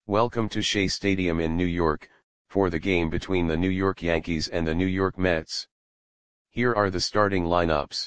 Welcome to Shea Stadium in New York, for the game between the New York Yankees and the New York Mets. Here are the starting lineups.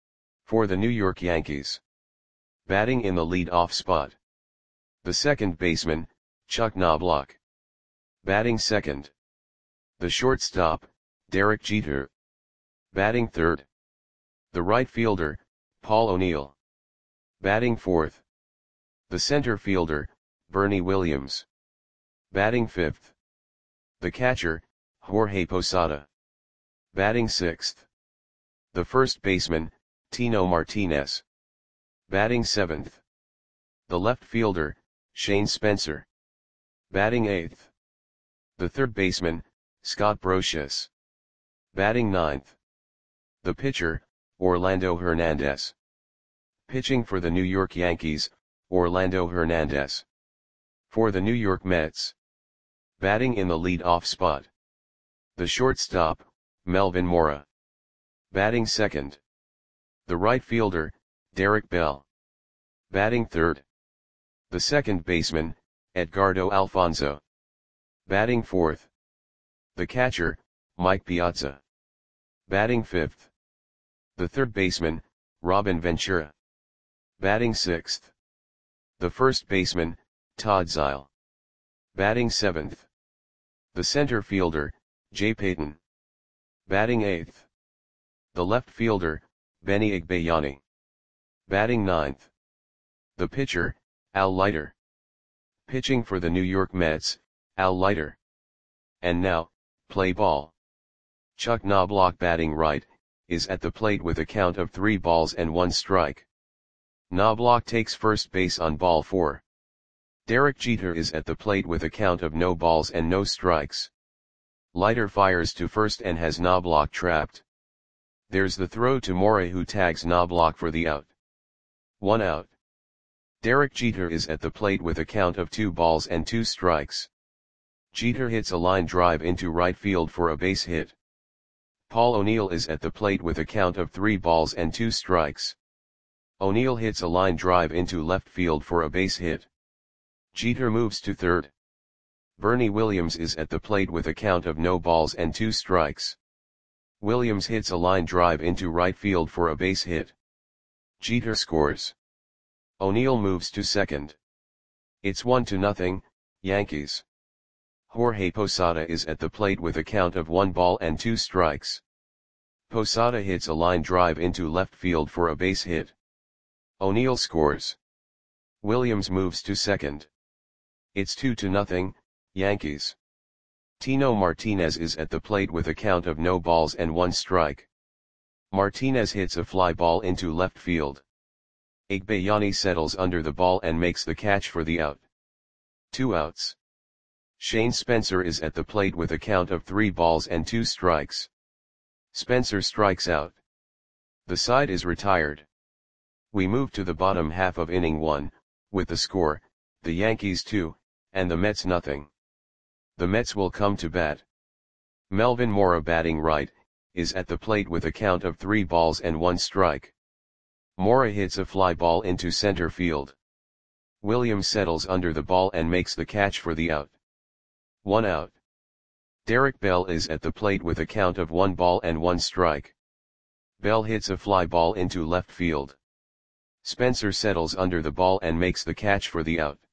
For the New York Yankees. Batting in the lead-off spot. The second baseman, Chuck Knobloch. Batting second. The shortstop, Derek Jeter. Batting third. The right fielder, Paul O'Neill. Batting fourth. The center fielder, Bernie Williams. Batting fifth. The catcher, Jorge Posada. Batting sixth. The first baseman, Tino Martinez. Batting seventh. The left fielder, Shane Spencer. Batting eighth. The third baseman, Scott Brosius. Batting ninth. The pitcher, Orlando Hernandez. Pitching for the New York Yankees, Orlando Hernandez. For the New York Mets. Batting in the lead-off spot. The shortstop, Melvin Mora. Batting second. The right fielder, Derek Bell. Batting third. The second baseman, Edgardo Alfonzo. Batting fourth. The catcher, Mike Piazza. Batting fifth. The third baseman, Robin Ventura. Batting sixth. The first baseman, Todd Zeile. Batting seventh. The center fielder, Jay Payton. Batting eighth. The left fielder, Benny Igbayani. Batting ninth. The pitcher, Al Leiter. Pitching for the New York Mets, Al Leiter. And now, play ball. Chuck Knobloch batting right, is at the plate with a count of 3 balls and 1 strike. Knobloch takes first base on ball 4. Derek Jeter is at the plate with a count of no balls and no strikes. Leiter fires to first and has Knobloch trapped. There's the throw to Mora, who tags Knobloch for the out. 1 out. Derek Jeter is at the plate with a count of 2 balls and 2 strikes. Jeter hits a line drive into right field for a base hit. Paul O'Neill is at the plate with a count of 3 balls and 2 strikes. O'Neill hits a line drive into left field for a base hit. Jeter moves to third. Bernie Williams is at the plate with a count of no balls and 2 strikes. Williams hits a line drive into right field for a base hit. Jeter scores. O'Neill moves to second. It's 1-0, Yankees. Jorge Posada is at the plate with a count of 1 ball and 2 strikes. Posada hits a line drive into left field for a base hit. O'Neill scores. Williams moves to second. It's 2-0, Yankees. Tino Martinez is at the plate with a count of no balls and 1 strike. Martinez hits a fly ball into left field. Igbayani settles under the ball and makes the catch for the out. 2 outs. Shane Spencer is at the plate with a count of 3 balls and 2 strikes. Spencer strikes out. The side is retired. We move to the bottom half of inning 1, with the score, the Yankees 2, and the Mets nothing. The Mets will come to bat. Melvin Mora batting right, is at the plate with a count of 3 balls and 1 strike. Mora hits a fly ball into center field. Williams settles under the ball and makes the catch for the out. 1 out. Derek Bell is at the plate with a count of 1 ball and 1 strike. Bell hits a fly ball into left field. Spencer settles under the ball and makes the catch for the out.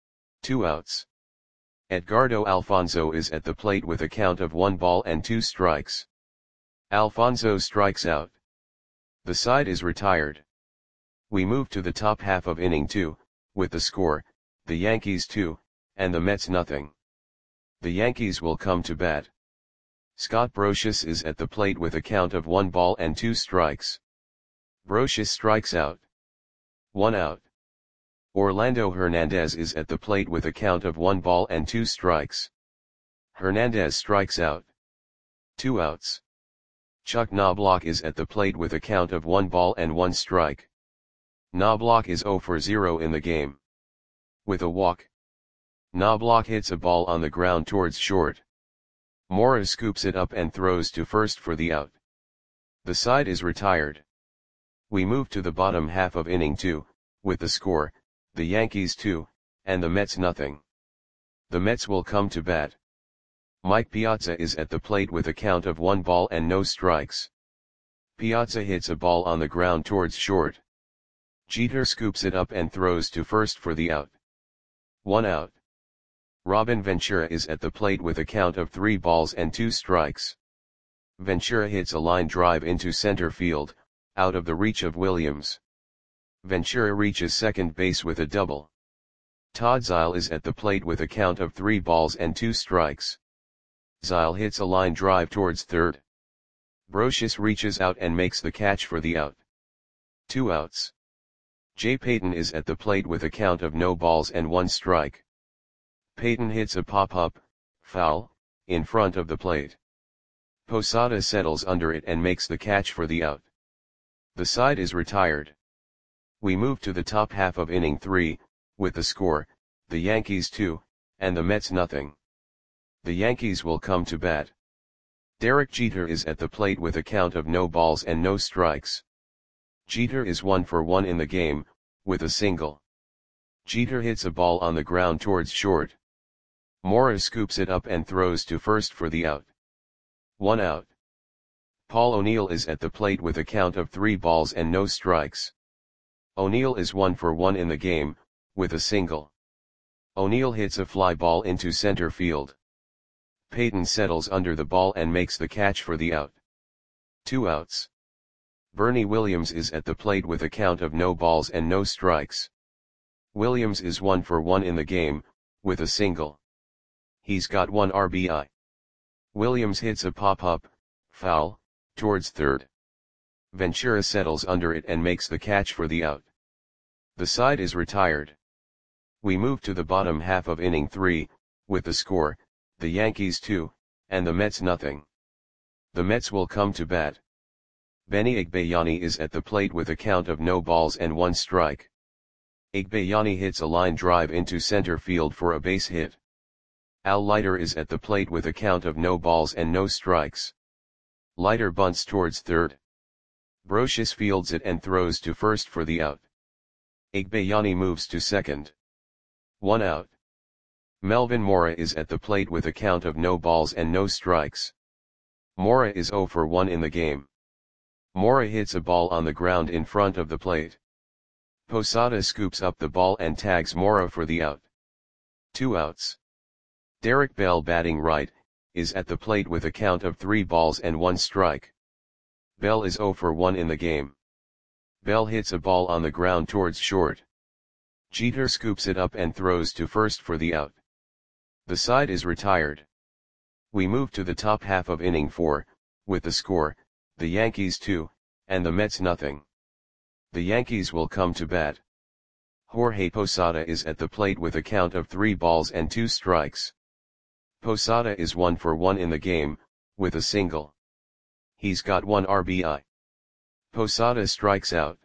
2 outs. Edgardo Alfonzo is at the plate with a count of 1 ball and 2 strikes. Alfonzo strikes out. The side is retired. We move to the top half of inning 2, with the score, the Yankees 2, and the Mets nothing. The Yankees will come to bat. Scott Brosius is at the plate with a count of 1 ball and 2 strikes. Brosius strikes out. 1 out. Orlando Hernandez is at the plate with a count of 1 ball and 2 strikes. Hernandez strikes out. 2 outs. Chuck Knobloch is at the plate with a count of 1 ball and 1 strike. Knobloch is 0 for 0 in the game. With a walk. Knobloch hits a ball on the ground towards short. Mora scoops it up and throws to first for the out. The side is retired. We move to the bottom half of inning 2, with the score, the Yankees 2, and the Mets nothing. The Mets will come to bat. Mike Piazza is at the plate with a count of 1 ball and no strikes. Piazza hits a ball on the ground towards short. Jeter scoops it up and throws to first for the out. 1 out. Robin Ventura is at the plate with a count of 3 balls and 2 strikes. Ventura hits a line drive into center field, out of the reach of Williams. Ventura reaches second base with a double. Todd Zeile is at the plate with a count of 3 balls and 2 strikes. Zeile hits a line drive towards third. Brosius reaches out and makes the catch for the out. 2 outs. Jay Payton is at the plate with a count of no balls and 1 strike. Payton hits a pop-up, foul, in front of the plate. Posada settles under it and makes the catch for the out. The side is retired. We move to the top half of inning 3, with the score, the Yankees 2, and the Mets nothing. The Yankees will come to bat. Derek Jeter is at the plate with a count of no balls and no strikes. Jeter is 1 for 1 in the game, with a single. Jeter hits a ball on the ground towards short. Mora scoops it up and throws to first for the out. 1 out. Paul O'Neill is at the plate with a count of 3 balls and no strikes. O'Neill is 1 for 1 in the game, with a single. O'Neill hits a fly ball into center field. Payton settles under the ball and makes the catch for the out. 2 outs. Bernie Williams is at the plate with a count of no balls and no strikes. Williams is 1 for 1 in the game, with a single. He's got 1 RBI. Williams hits a pop-up, foul, towards third. Ventura settles under it and makes the catch for the out. The side is retired. We move to the bottom half of inning 3, with the score, the Yankees 2, and the Mets nothing. The Mets will come to bat. Benny Igbayani is at the plate with a count of no balls and 1 strike. Igbayani hits a line drive into center field for a base hit. Al Leiter is at the plate with a count of no balls and no strikes. Leiter bunts towards third. Brosius fields it and throws to first for the out. Igbayani moves to second. 1 out. Melvin Mora is at the plate with a count of no balls and no strikes. Mora is 0 for 1 in the game. Mora hits a ball on the ground in front of the plate. Posada scoops up the ball and tags Mora for the out. 2 outs. Derek Bell, batting right, is at the plate with a count of 3 balls and 1 strike. Bell is 0 for 1 in the game. Bell hits a ball on the ground towards short. Jeter scoops it up and throws to first for the out. The side is retired. We move to the top half of inning 4, with the score, the Yankees 2, and the Mets nothing. The Yankees will come to bat. Jorge Posada is at the plate with a count of 3 balls and 2 strikes. Posada is 1 for 1 in the game, with a single. He's got 1 RBI. Posada strikes out.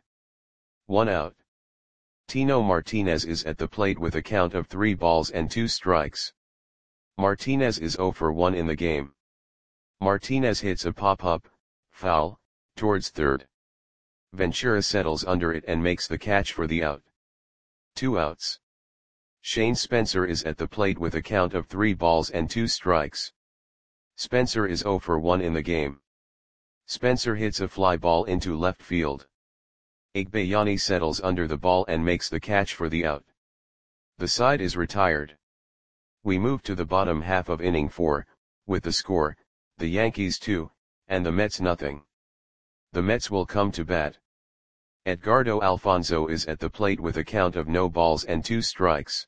1 out. Tino Martinez is at the plate with a count of 3 balls and 2 strikes. Martinez is 0 for 1 in the game. Martinez hits a pop-up, foul, towards third. Ventura settles under it and makes the catch for the out. 2 outs. Shane Spencer is at the plate with a count of 3 balls and 2 strikes. Spencer is 0 for 1 in the game. Spencer hits a fly ball into left field. Igbayani settles under the ball and makes the catch for the out. The side is retired. We move to the bottom half of inning 4, with the score, the Yankees 2, and the Mets nothing. The Mets will come to bat. Edgardo Alfonzo is at the plate with a count of no balls and 2 strikes.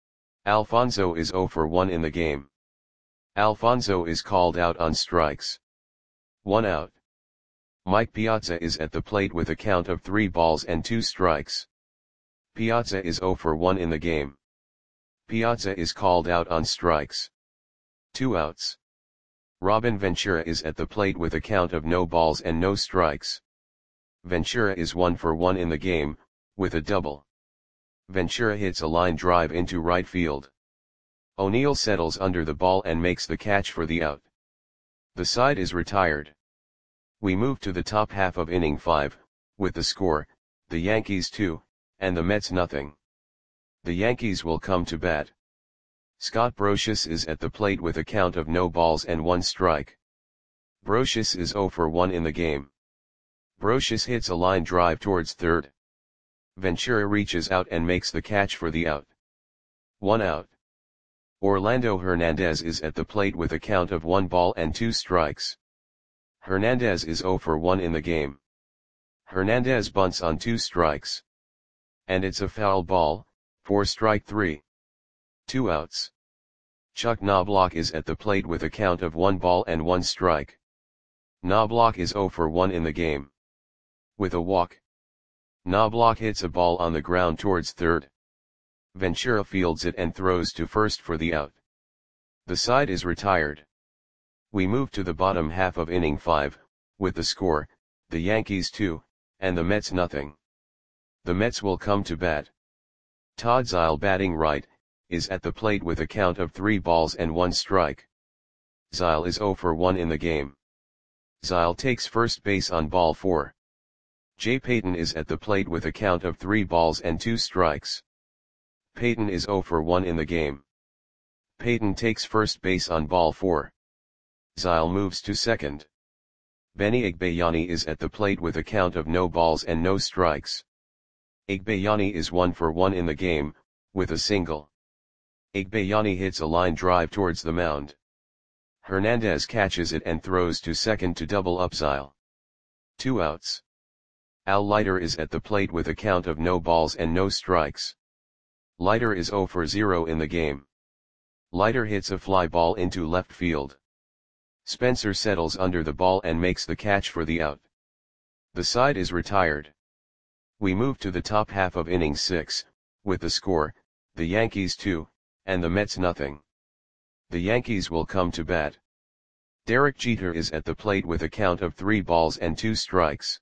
Alfonzo is 0 for 1 in the game. Alfonzo is called out on strikes. 1 out. Mike Piazza is at the plate with a count of 3 balls and 2 strikes. Piazza is 0 for 1 in the game. Piazza is called out on strikes. 2 outs. Robin Ventura is at the plate with a count of no balls and no strikes. Ventura is 1 for 1 in the game, with a double. Ventura hits a line drive into right field. O'Neill settles under the ball and makes the catch for the out. The side is retired. We move to the top half of inning 5, with the score, the Yankees 2, and the Mets nothing. The Yankees will come to bat. Scott Brosius is at the plate with a count of no balls and 1 strike. Brosius is 0 for 1 in the game. Brosius hits a line drive towards third. Ventura reaches out and makes the catch for the out. 1 out. Orlando Hernandez is at the plate with a count of 1 ball and 2 strikes. Hernandez is 0 for 1 in the game. Hernandez bunts on 2 strikes. And it's a foul ball, for strike 3. 2 outs. Chuck Knobloch is at the plate with a count of 1 ball and 1 strike. Knobloch is 0 for 1 in the game. With a walk. Knobloch hits a ball on the ground towards third. Ventura fields it and throws to first for the out. The side is retired. We move to the bottom half of inning 5, with the score, the Yankees 2, and the Mets nothing. The Mets will come to bat. Todd Zeile, batting right, is at the plate with a count of 3 balls and 1 strike. Zeile is 0 for 1 in the game. Zeile takes first base on ball 4. Jay Payton is at the plate with a count of 3 balls and 2 strikes. Payton is 0 for 1 in the game. Payton takes first base on ball 4. Zeile moves to second. Benny Igbayani is at the plate with a count of no balls and no strikes. Igbayani is 1 for 1 in the game, with a single. Igbayani hits a line drive towards the mound. Hernandez catches it and throws to second to double up Zeile. 2 outs. Al Leiter is at the plate with a count of no balls and no strikes. Leiter is 0 for 0 in the game. Leiter hits a fly ball into left field. Spencer settles under the ball and makes the catch for the out. The side is retired. We move to the top half of inning 6, with the score, the Yankees 2, and the Mets nothing. The Yankees will come to bat. Derek Jeter is at the plate with a count of 3 balls and 2 strikes.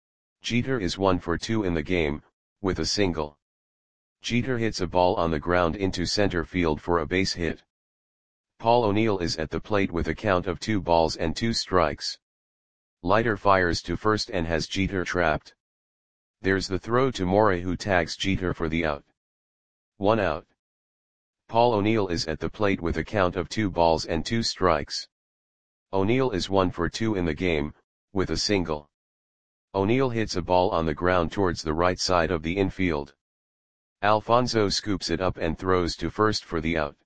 Jeter is 1 for 2 in the game, with a single. Jeter hits a ball on the ground into center field for a base hit. Paul O'Neill is at the plate with a count of 2 balls and 2 strikes. Leiter fires to first and has Jeter trapped. There's the throw to Mora, who tags Jeter for the out. 1 out. Paul O'Neill is at the plate with a count of 2 balls and 2 strikes. O'Neill is 1 for 2 in the game, with a single. O'Neill hits a ball on the ground towards the right side of the infield. Alfonso scoops it up and throws to first for the out.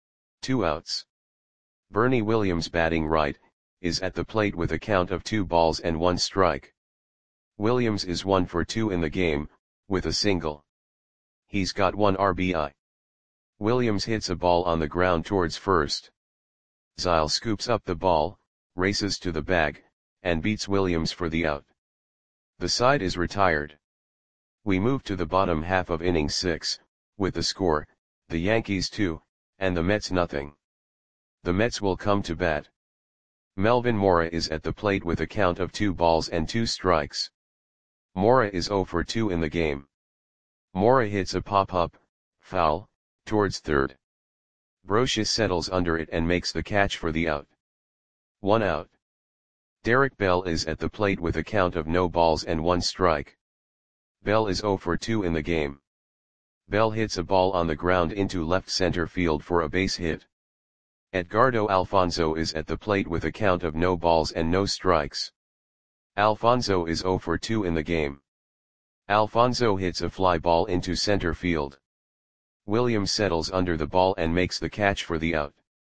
2 outs. Bernie Williams, batting right, is at the plate with a count of 2 balls and 1 strike. Williams is 1 for 2 in the game, with a single. He's got 1 RBI. Williams hits a ball on the ground towards first. Zeile scoops up the ball, races to the bag, and beats Williams for the out. The side is retired. We move to the bottom half of inning 6, with the score, the Yankees 2, and the Mets nothing. The Mets will come to bat. Melvin Mora is at the plate with a count of 2 balls and 2 strikes. Mora is 0 for 2 in the game. Mora hits a pop-up, foul, towards third. Brosius settles under it and makes the catch for the out. 1 out. Derek Bell is at the plate with a count of no balls and 1 strike. Bell is 0 for 2 in the game. Bell hits a ball on the ground into left center field for a base hit. Edgardo Alfonso is at the plate with a count of no balls and no strikes. Alfonso is 0 for 2 in the game. Alfonso hits a fly ball into center field. Williams settles under the ball and makes the catch for the out.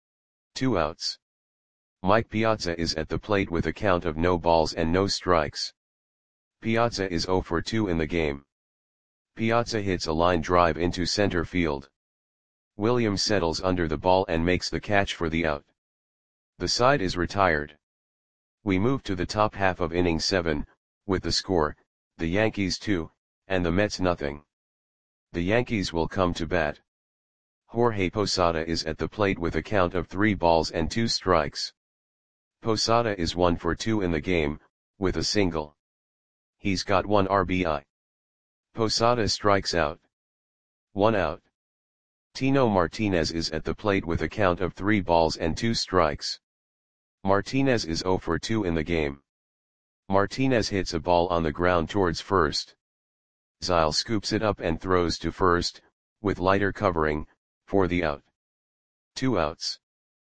2 outs. Mike Piazza is at the plate with a count of no balls and no strikes. Piazza is 0 for 2 in the game. Piazza hits a line drive into center field. Williams settles under the ball and makes the catch for the out. The side is retired. We move to the top half of inning 7, with the score, the Yankees 2, and the Mets nothing. The Yankees will come to bat. Jorge Posada is at the plate with a count of 3 balls and 2 strikes. Posada is 1 for 2 in the game, with a single. He's got 1 RBI. Posada strikes out. 1 out. Tino Martinez is at the plate with a count of 3 balls and 2 strikes. Martinez is 0 for 2 in the game. Martinez hits a ball on the ground towards first. Zeile scoops it up and throws to first, with Leiter covering, for the out. 2 outs.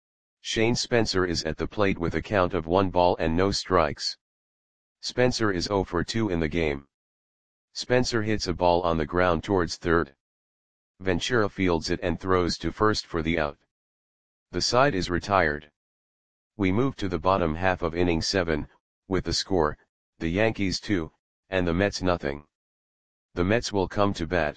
Shane Spencer is at the plate with a count of 1 ball and no strikes. Spencer is 0 for 2 in the game. Spencer hits a ball on the ground towards third. Ventura fields it and throws to first for the out. The side is retired. We move to the bottom half of inning 7, with the score, the Yankees 2, and the Mets nothing. The Mets will come to bat.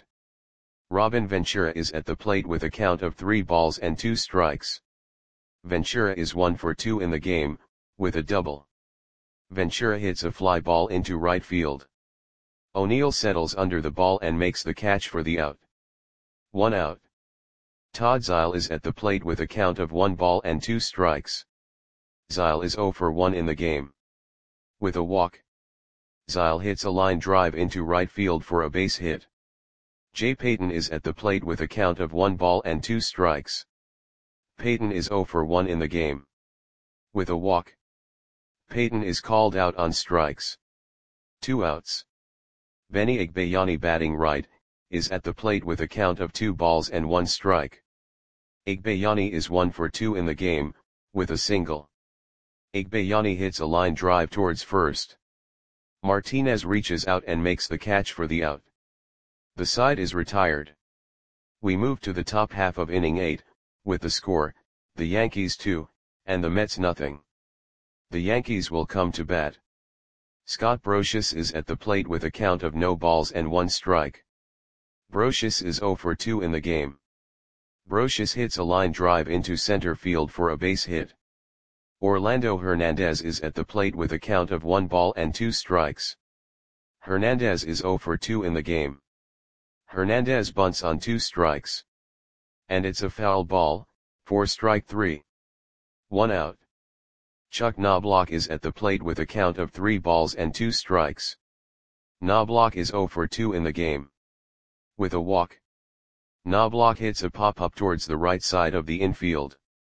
Robin Ventura is at the plate with a count of 3 balls and 2 strikes. Ventura is 1 for 2 in the game, with a double. Ventura hits a fly ball into right field. O'Neill settles under the ball and makes the catch for the out. 1 out. Todd Zeile is at the plate with a count of 1 ball and 2 strikes. Zeile is 0 for 1 in the game. With a walk, Zeile hits a line drive into right field for a base hit. Jay Payton is at the plate with a count of 1 ball and 2 strikes. Payton is 0 for 1 in the game. With a walk, Payton is called out on strikes. 2 outs. Benny Igbayani, batting right, is at the plate with a count of 2 balls and 1 strike. Igbayani is 1 for 2 in the game, with a single. Igbayani hits a line drive towards first. Martinez reaches out and makes the catch for the out. The side is retired. We move to the top half of inning 8, with the score, the Yankees 2, and the Mets nothing. The Yankees will come to bat. Scott Brosius is at the plate with a count of no balls and 1 strike. Brosius is 0 for 2 in the game. Brosius hits a line drive into center field for a base hit. Orlando Hernandez is at the plate with a count of 1 ball and 2 strikes. Hernandez is 0 for 2 in the game. Hernandez bunts on 2 strikes. And it's a foul ball, for strike 3. 1 out. Chuck Knobloch is at the plate with a count of 3 balls and 2 strikes. Knobloch is 0 for 2 in the game. With a walk, Knobloch hits a pop-up towards the right side of the infield.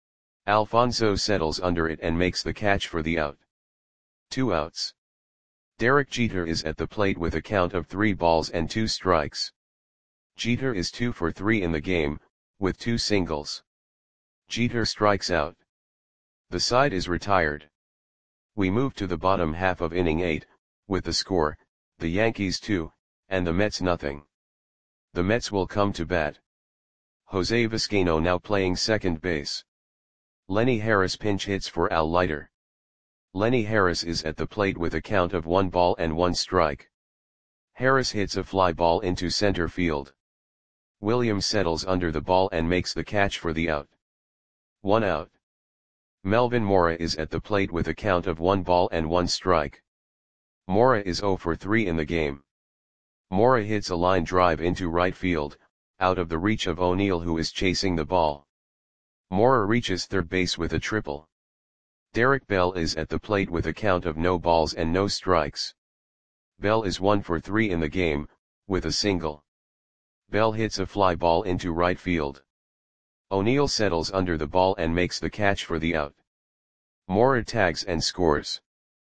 Alfonso settles under it and makes the catch for the out. 2 outs. Derek Jeter is at the plate with a count of 3 balls and 2 strikes. Jeter is 2 for 3 in the game, with 2 singles. Jeter strikes out. The side is retired. We move to the bottom half of inning 8, with the score, the Yankees 2, and the Mets nothing. The Mets will come to bat. Jose Vizcaino now playing second base. Lenny Harris pinch hits for Al Leiter. Lenny Harris is at the plate with a count of 1 ball and 1 strike. Harris hits a fly ball into center field. Williams settles under the ball and makes the catch for the out. 1 out. Melvin Mora is at the plate with a count of 1 ball and 1 strike. Mora is 0 for 3 in the game. Mora hits a line drive into right field, out of the reach of O'Neill, who is chasing the ball. Mora reaches third base with a triple. Derek Bell is at the plate with a count of no balls and no strikes. Bell is 1 for 3 in the game, with a single. Bell hits a fly ball into right field. O'Neill settles under the ball and makes the catch for the out. Mora tags and scores.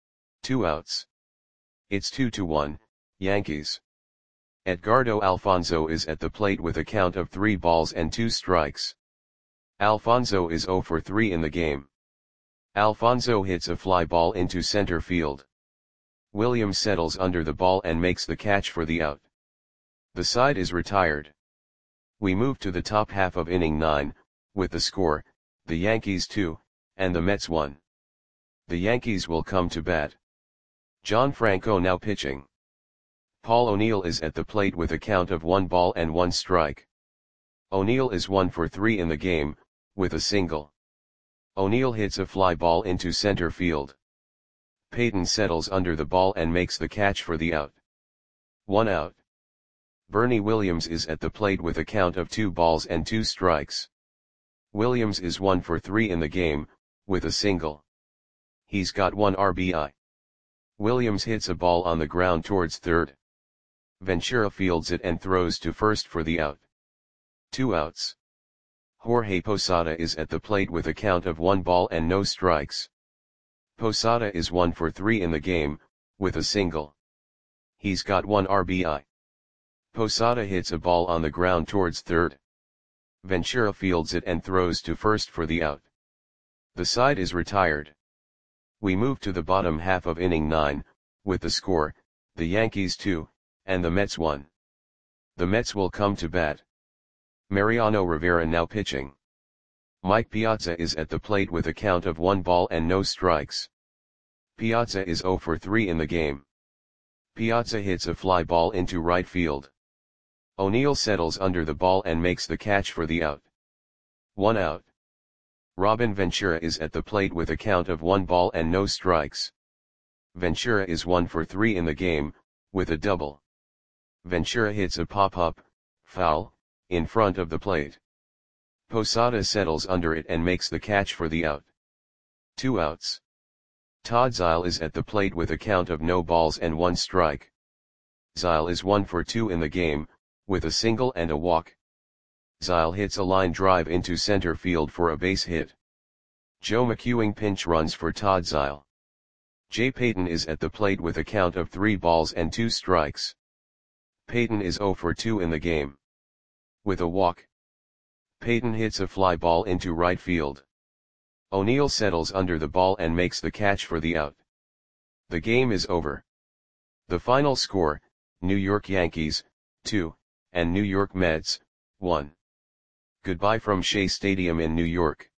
2 outs. It's 2-1, Yankees. Edgardo Alfonzo is at the plate with a count of 3 balls and 2 strikes. Alfonzo is 0 for 3 in the game. Alfonzo hits a fly ball into center field. Williams settles under the ball and makes the catch for the out. The side is retired. We move to the top half of inning 9, with the score, the Yankees 2, and the Mets 1. The Yankees will come to bat. John Franco now pitching. Paul O'Neill is at the plate with a count of 1 ball and 1 strike. O'Neill is 1 for 3 in the game, with a single. O'Neill hits a fly ball into center field. Payton settles under the ball and makes the catch for the out. 1 out. Bernie Williams is at the plate with a count of 2 balls and 2 strikes. Williams is 1 for 3 in the game, with a single. He's got 1 RBI. Williams hits a ball on the ground towards third. Ventura fields it and throws to first for the out. 2 outs. Jorge Posada is at the plate with a count of 1 ball and no strikes. Posada is 1 for 3 in the game, with a single. He's got 1 RBI. Posada hits a ball on the ground towards third. Ventura fields it and throws to first for the out. The side is retired. We move to the bottom half of inning 9, with the score, the Yankees 2, and the Mets 1. The Mets will come to bat. Mariano Rivera now pitching. Mike Piazza is at the plate with a count of 1 ball and no strikes. Piazza is 0 for 3 in the game. Piazza hits a fly ball into right field. O'Neill settles under the ball and makes the catch for the out. 1 out. Robin Ventura is at the plate with a count of 1 ball and no strikes. Ventura is 1 for 3 in the game, with a double. Ventura hits a pop-up, foul, in front of the plate. Posada settles under it and makes the catch for the out. 2 outs. Todd Zeile is at the plate with a count of no balls and 1 strike. Zeile is 1 for 2 in the game, with a single and a walk. Zeile hits a line drive into center field for a base hit. Joe McEwing pinch runs for Todd Zeile. Jay Payton is at the plate with a count of 3 balls and 2 strikes. Payton is 0 for 2 in the game. With a walk. Payton hits a fly ball into right field. O'Neill settles under the ball and makes the catch for the out. The game is over. The final score, New York Yankees, 2, and New York Mets, 1. Goodbye from Shea Stadium in New York.